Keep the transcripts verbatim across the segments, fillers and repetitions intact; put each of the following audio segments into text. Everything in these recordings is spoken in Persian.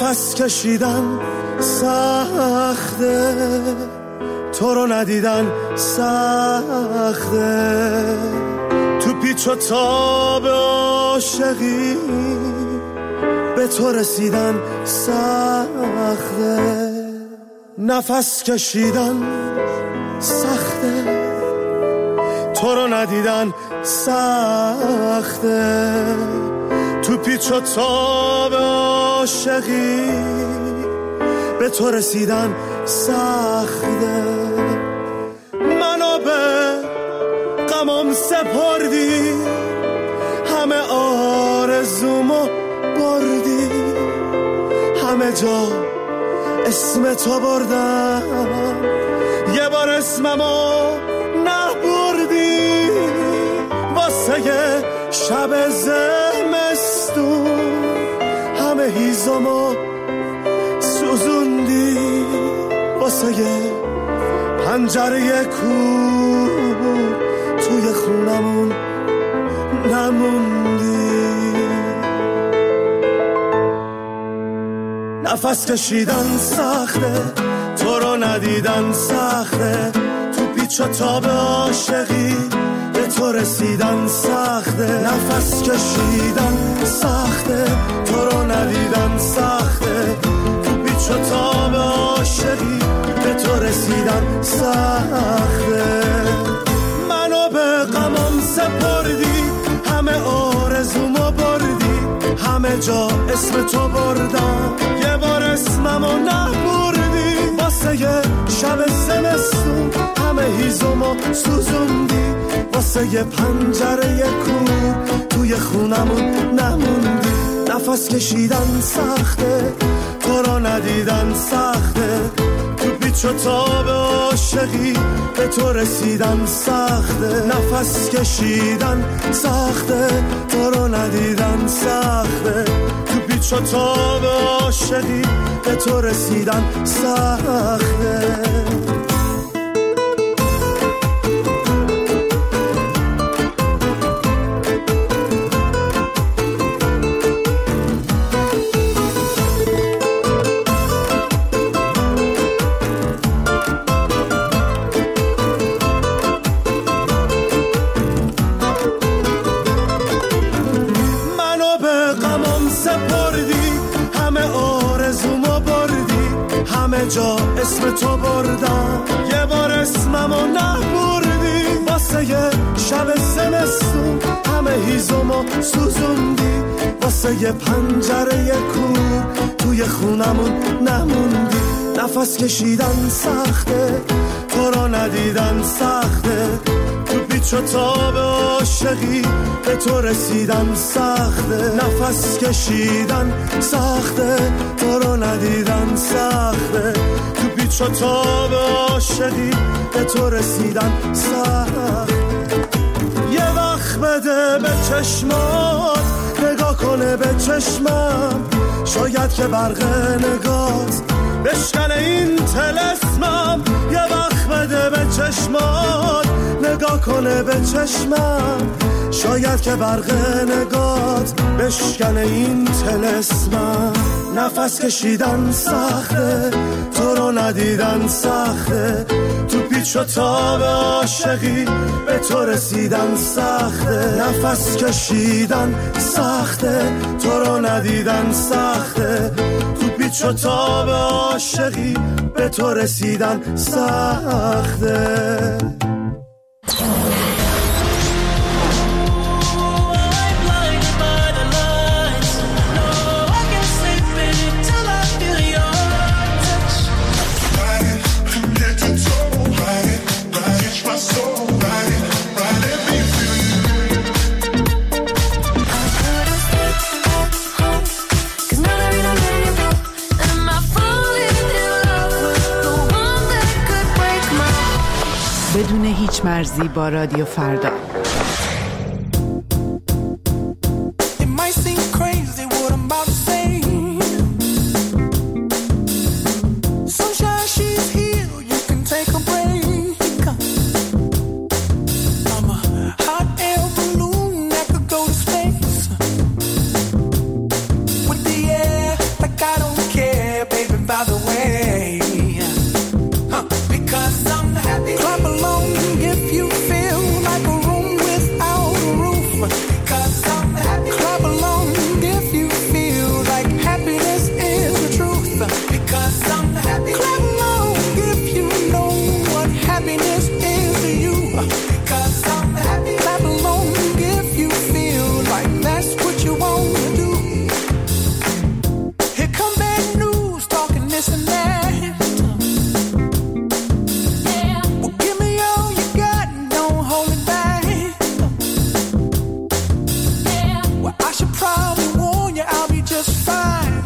نفس کشیدن سخته، تو رو ندیدن سخته، تو پیچ و تاب عاشقی به تو رسیدن سخته. نفس کشیدن سخته، تو رو ندیدن سخته، تو پیچ و تاب عاشقی به تو رسیدن سخته. منو به غمم سپردی، همه آرزومو بردی، همه جا اسم تو بردم، یه بار اسممو نبردی. واسه یه شب زمستون همه هیزمو سوزوندی، واسه یه پنجره کور توی خونمون نموندی. نفس کشیدن سخته، تو رو ندیدن سخته، تو پیچ و تاب عاشقی به تو رسیدن سخته. نفس کشیدن سخته، تو رو ندیدن سخته، تو پیچ و تاب عاشقی به تو رسیدن سخته. منو به غمم سپردی، همه آرزومو بردی، همه جا اسم تو بردم، یه بار اسممو نبردی. واسه یه شب زمستون همه هیزمو سوزوندی، واسه یه پنجره کور توی خونمون نموندی. نفس کشیدن سخته، تو رو ندیدن سخته، تو پیچ و تاب عاشقی به تو رسیدن سخته. نفس کشیدن سخته، تو رو ندیدن سخته، تو پیچ و تاب عاشقی به تو رسیدن سخته. جا اسم تو بردم، یه بار اسممو نبردی. واسه یه شب زمستون همه هیزمو سوزوندی، واسه یه پنجره کور توی خونمون نموندی. نفس کشیدن سخته، تو رو ندیدن سخته، تو پیچ و تاب عاشقی به تو رسیدن سخته. نفس کشیدن سخته، تو رو ندیدن سخته، تو پیچ و تاب عاشقی به تو رسیدن سخته. یه وقت بده به چشمات، نگاه کنه به چشمم، شاید که برق نگات بشکنه این طلسمم. یه وقت بده به چشمات، نگاه کنه به چشمم، شاید که برق نگات بشکنه این طلسمم. نفس کشیدن سخته، تو رو ندیدن سخته، تو پیچ و تاب عاشقی به تو رسیدن سخته. نفس کشیدن سخته، تو رو ندیدن سخته، تو پیچ و تاب عاشقی به تو رسیدن سخته. بدون هیچ مرزی با رادیو فردا. With the air like I don't care. way. Huh. Because I'm happy. Clap along if you feel like a room without a roof. Because I'm happy. Clap along if you feel like happiness is the truth. Because I'm happy. Clap along if you know what happiness is to you. Because I'm happy. Clap along if you feel like that's what you want to do. Here come bad news, talking this and that. Yeah. Well, give me all you got and don't hold it back. Yeah. Well, I should probably warn you, I'll be just fine.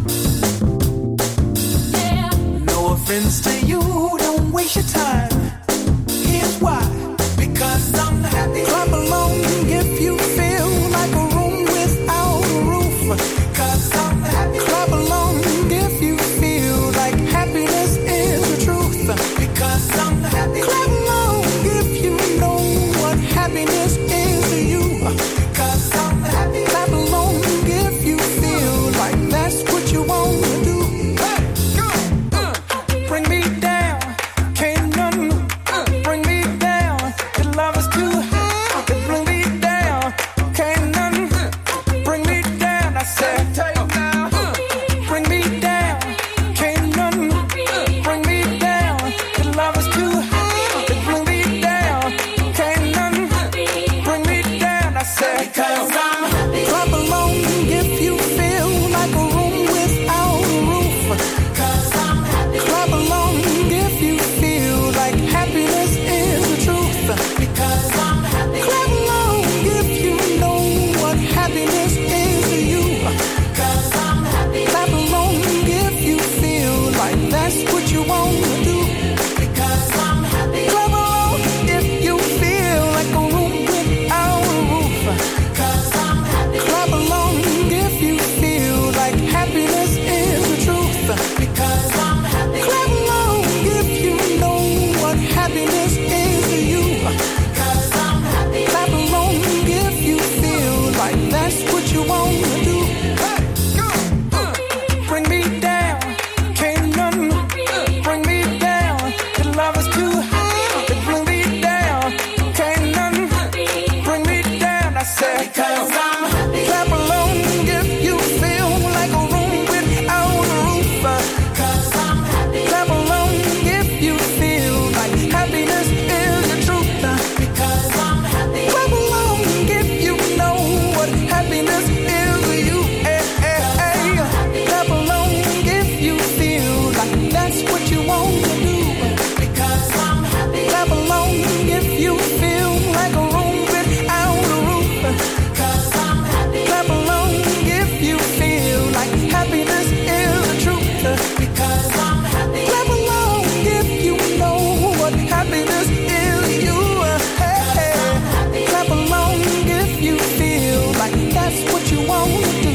Yeah. No offense to you, don't waste your time. Here's why. Because I'm happy. Clap along if you feel like a room without a roof. Because I'm happy. Clap along if you feel like happiness is the truth. Because I'm happy. Clap along if you know what happiness is to you. Because I'm happy. Clap along if you feel like that's what you want to do. Hey, go. Uh, bring me down. Can't nothing uh, bring me down. Your love is too high. Bring me down. Can't nothing uh, bring me down. I said, take now. Uh, bring me down. Can't nothing uh, bring me down. Your love is too high. Bring me down. Can't nothing uh, bring me down. I said, because I'm happy. Clap along if you feel like a room without a roof. Because I'm happy. Clap along if you feel like happiness is the truth. Because I'm happy. Clap along if you know what happiness is to you. Because I'm happy. Clap along if you feel like that's what you want to do. Because I'm happy. Clap along if you feel like a room without a roof. Because I'm happy. Clap along if you feel like happiness is the truth. Because I'm happy. Clap along if you know what happiness is to you. Because I'm happy. Clap along if you feel like that's what you want to do. Hey, go. Uh, bring me down. Can't nothing uh, bring me down. Your love is too high. Bring me down. Can't nothing uh, bring me down. I said, because I'm happy. Clap along if you feel like a room without a roof. Because I'm happy. Clap along if you feel like happiness is the truth. Because I'm happy. Clap along if you know what happiness is to you. Hey, hey, hey. Clap along if you feel like that's what you want to do. Because I'm happy. Clap along if you feel like a room without a roof. Because I'm happy. Clap along if you feel like happiness is the truth. Because I'm happy. Clap along if you know what happiness is to you. Hey, hey. Clap along if you feel like that's what you want to do.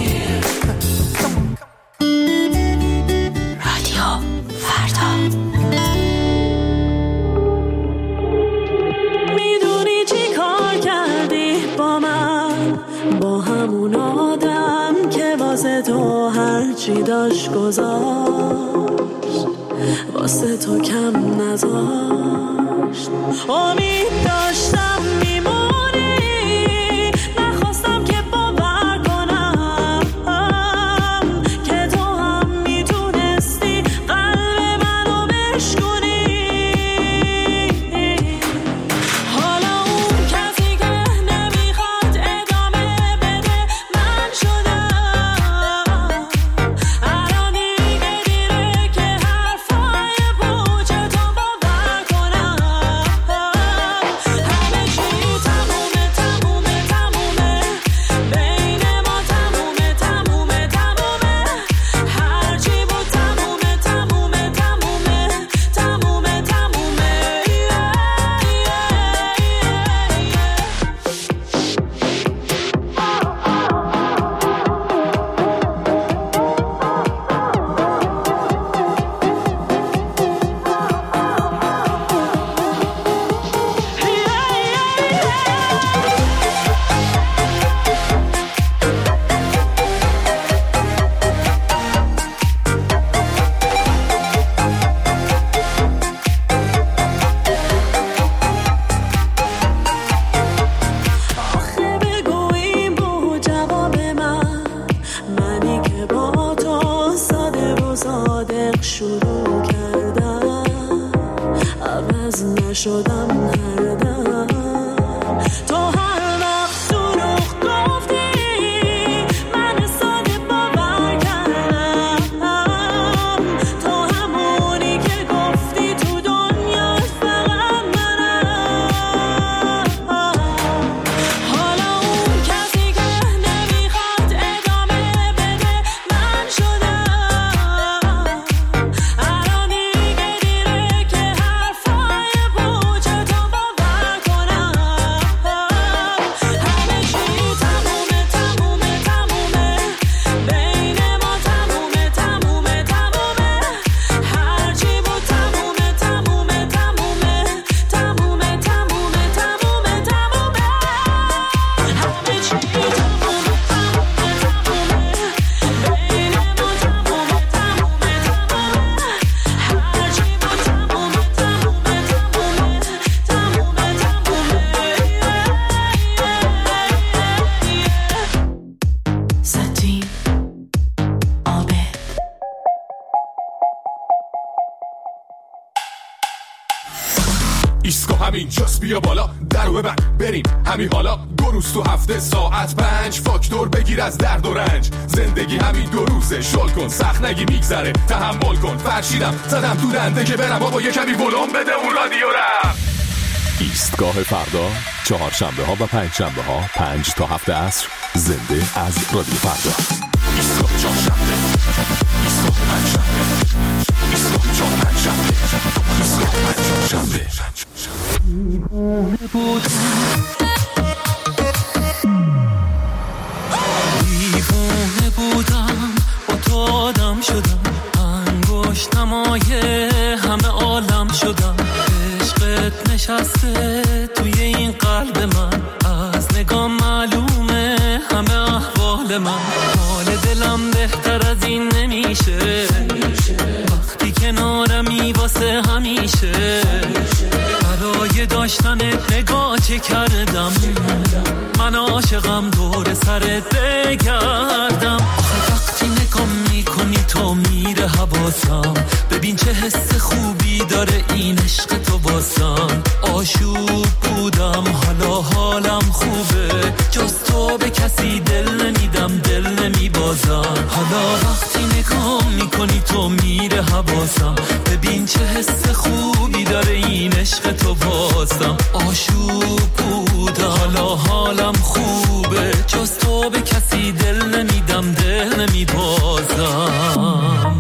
Come on. رادیو فردا. میدونی چی کار کردی با من، با همون آدم که واسه تو هرچی داشت گذاشت، واسه تو کم نذاشت. امید داشتم میمونی، نخواستم که باور کنم که تو هم میتونستی قلب منو بشکنی. حالا اون کسی که نمیخواد ادامه بده من شدم. الان دیگه دیره که حرفای پوچ تو باور کنم. همه باز نشدم هر دم تو هر وقت دروغ گفتی من ساده باور کردم تو همونی که گفتی تو دنیا فقط منم حالا اون کسی که نمیخواد ادامه بده من شدم الان دیگه دیره که حرفای پوچه تو باور کنم همه چی تمومه تمومه تمومه بین ما تمومه تمومه تمومه هرچی بود تمومه تمومه تمومه تمومه تمومه تمومه تمومه همه چی تمومه تمومه تمومه بین ما تمومه تمومه تمومه هرچی بود تمومه تمومه تمومه تمومه ستین آبه ایسکا همین جاست بیا بالا درو ببند بریم همین حالا دو روز تو هفته ساعت پنج فاکتور بگیر از درد و رنج زندگی همین دو روزه شل کن سخت نگی میگذره تحمل کن فرشیدم زدم تو دنده که برم بابا یه کمی ولوم بده اون رادیو رم ایستگاه فردا چهارشنبه ها و پنج شنبه ها پنج تا هفت عصر زنده از رادیو فردا. ایسکا چهارشنبه ایسکا پنجشنبه ایسکا چهارشنبه ایسکا پنجشنبه دیوونه بودم با تو آدم شدم انگشت نمای همه عالم شدم عشقت نشسته توی این قلب من از نگاه معلومه همه احوال من حال دلم بهتر از این نمیشه وقتی کنارمی واسه همیشه برای داشتنت نگاه چه کردم من عاشقم دور سرت بگردم آخه وقتی نگاه میکنی تو میره حواسم ببین چه حس خوبی داره این عشق تو واسم آشوب بودم حالا حالم خوبه جز تو به کسی دل نمیدم دل نمیبازم حالا وقتی نگاه میکنی تو میره حواسم ببین چه حس خوبی داره این عشق تو واسم آشوب بودم حالا حالم خوبه جز تو به کسی دل نمیدم دل نمیبازم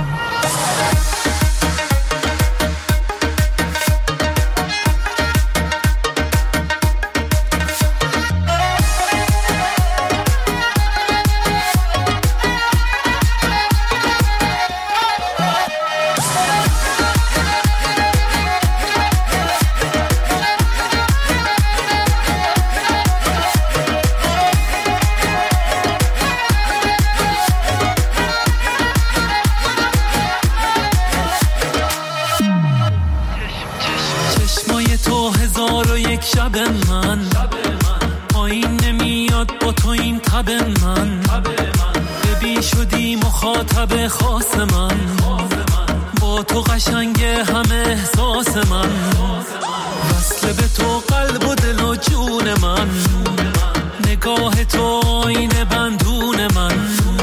چشمای تو هزار و یک شب من پایین نمیاد با تو این تب من ببین شدی مخاطب خاص من با تو قشنگ همه احساس من وصل به تو قلب و دل و جون من نگاه تو آینه بندون من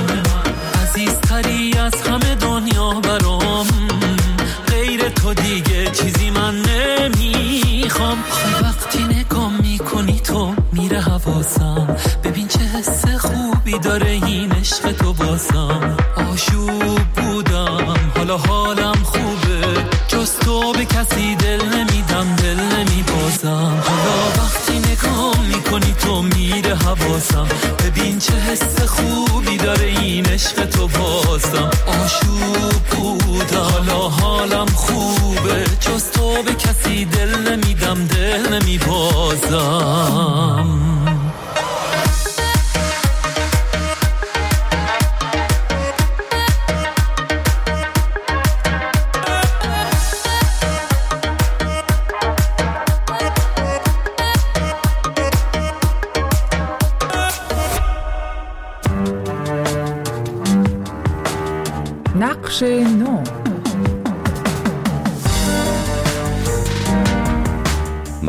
عزیزتری از همه دنیا برام غیر تو دیگه چیزی من نمیخوام وقتی نگاه میکنی تو میره حواسم ببین چه حس خوبی داره این عشق تو باسم آشوب بودم حالا حالم خوبه جز تو به کسی دل نمیدم دل نمیبازم حالا وقتی نگاه میکنی تو میره حواسم ببین چه حس خوبی داره این عشق تو باسم آشوب بودم حالا حالم خوبه جز تو به کسی دل نمیدم دل نمیبازم نقش نو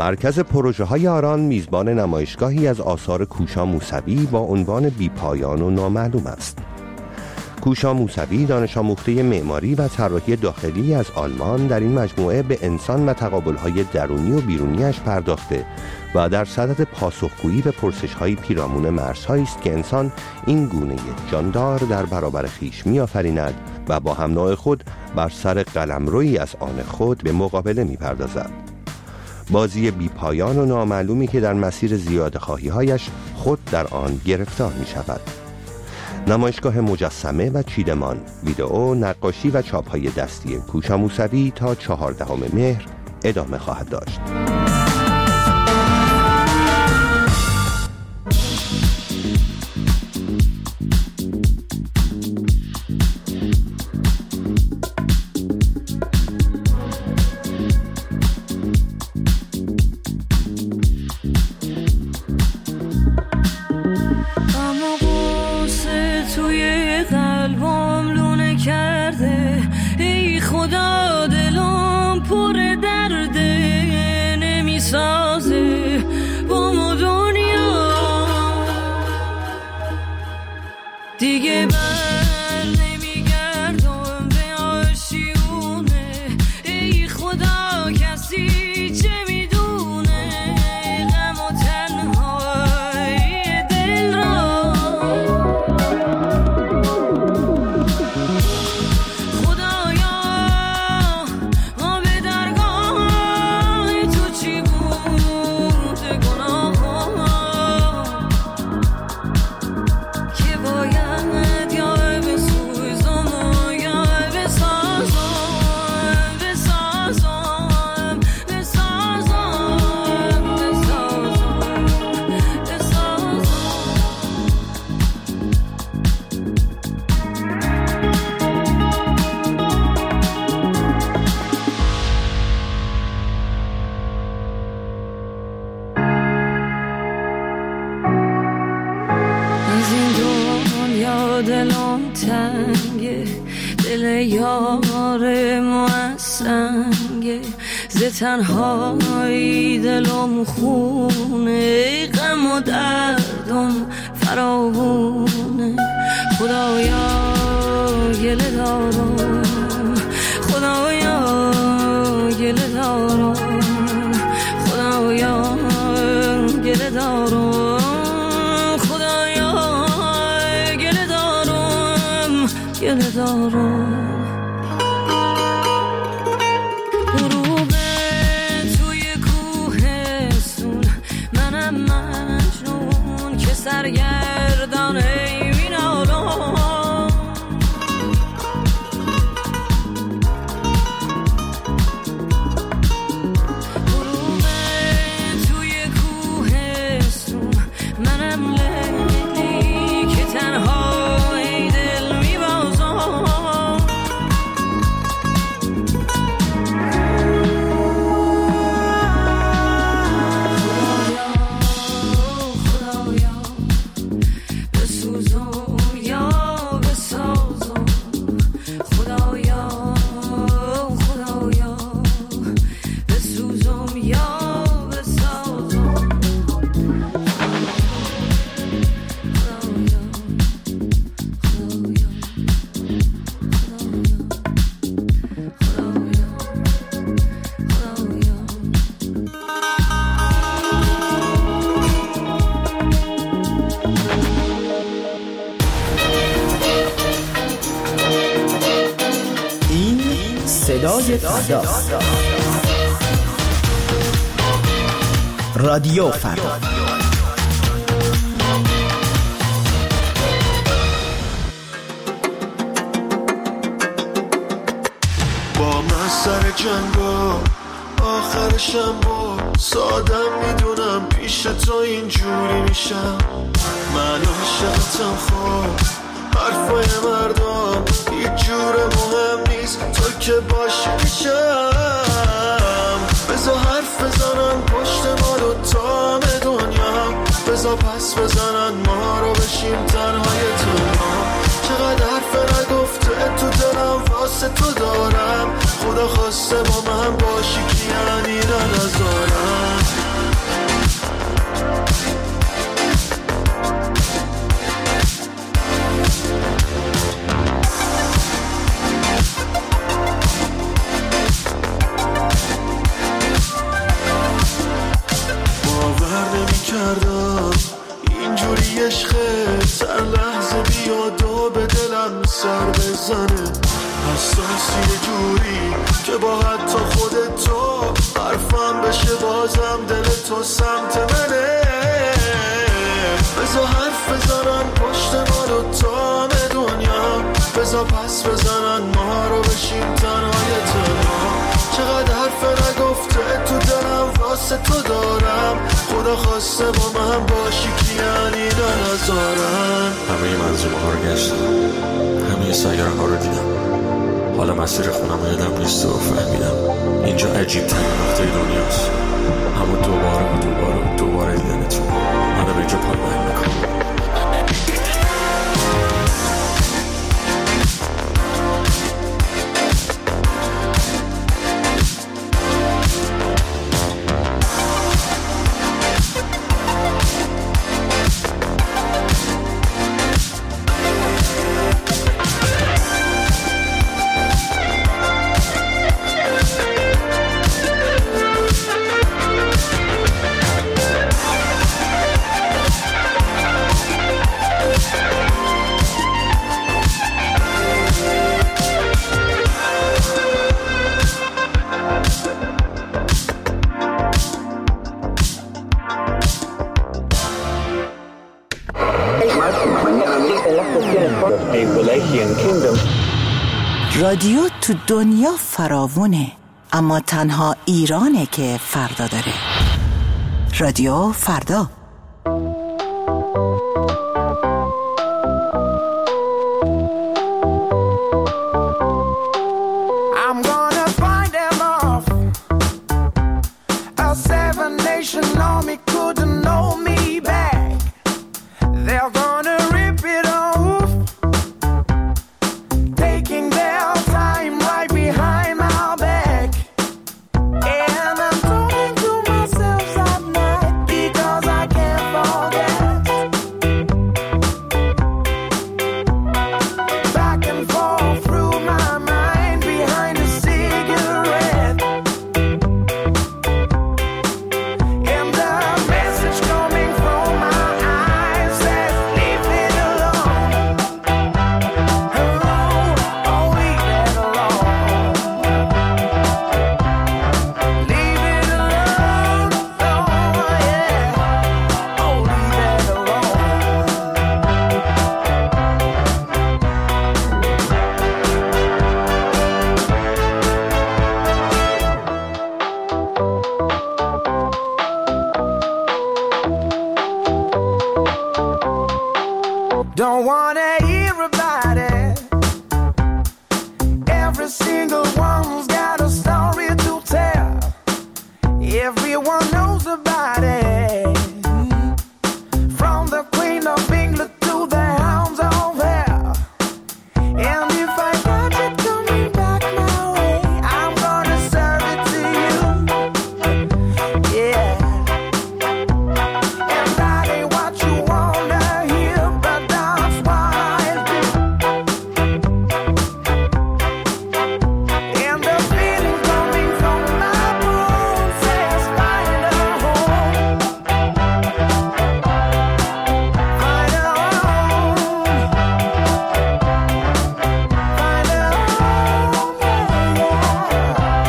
مرکز پروژه های آران میزبان نمایشگاهی از آثار کوشا موسوی با عنوان بی پایان و نامعلوم است. کوشا موسوی دانش آموخته معماری و طراحی داخلی از آلمان در این مجموعه به انسان و تقابل‌های درونی و بیرونیش پرداخته و در صدد پاسخگویی به پرسش‌های پیرامون مرزهایی است که انسان این گونه جاندار در برابر خویش می‌آفریند و با هم نوع خود بر سر قلمرویی از آن خود به مقابله می‌پردازد. بازی بی پایان و نامعلومی که در مسیر زیادخواهی‌هایش خود در آن گرفتار می‌شود. نمایشگاه مجسمه و چیدمان، ویدئو، نقاشی و چاپ‌های دستی کوشا موسوی تا چهاردهم مهر ادامه خواهد داشت. دیگه بر نمیگردم به آشیونه، ای خدا کسی چه میدونه غم و تنهای دل را. خدایا آب درگاه تو چی بود گناه که باید دلم تنگه، دل یار موسنگه، ز تنهایی دلم خونه، غم و دردم فراوونه. خدایا گله دارم، خدایا گله دارم، خدایا گله دارم، گله دارم. غروب توی کوهستون، منم مجنون که سرگردان مینالم. غروب توی کوهستون، منم لیلی که تنها صدای فردا، رادیو فردا. با من سر جنگا آخرشم با سادم، میدونم پیش تو اینجوری میشم. من عاشقتم، خب حرفای مردم هیچ جور مهم نیست، تو که باشی میشم. بذار حرف بزنن پشت ما رو تا همه دنیا، بذار پس بزنن ما رو بشیم تنهای تنها. چقدر حرف نگفته تو دلم واسه تو دارم، خدا خواسته با من باشی که یعنی نذارم. نیستی یه جوری که با حتی خودت تو حرفم بشه بازم دل تو سمت منه. بذار حرف بزنن پشت ما دوتا دنیا، بذار پس بزنن ما رو بشیم تنهای تنها. چقدر حرف نگفته تو دلم واسه تو دارم، خدا خواسته با من باشی که یعنی نظارن. همه منظومه ها رو گشتم، همه سیاره ها رو دیدم، حالا مسیر خونم رو یادم نیست و فهمیدم اینجا عجیب ترین نقطه دنیاست. همون دوباره و دوباره و دوباره دیدنتون منو به اینجا پایمال میکنم. رادیو تو دنیا فراوونه، اما تنها ایرانه که فردا داره. رادیو فردا.